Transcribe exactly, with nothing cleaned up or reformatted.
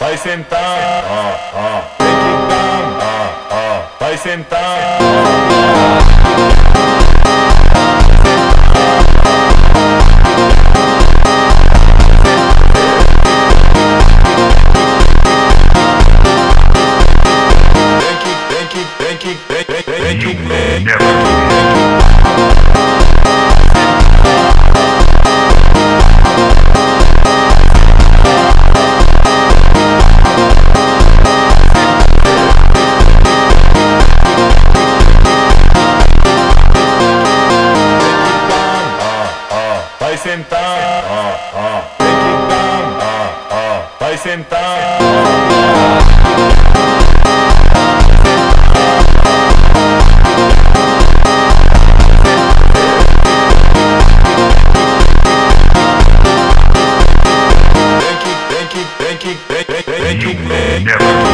vai sentar, ah, ah, tem que dar, ah, ah, vai sentar, ah, tem que, tem que, tem que, tem que, tem que, tem que, vai sentar, ah, ah, tem que dar, ah, ah, vai sentar, ah, tem que, tem que, tem que, tem que, tem que, tem que,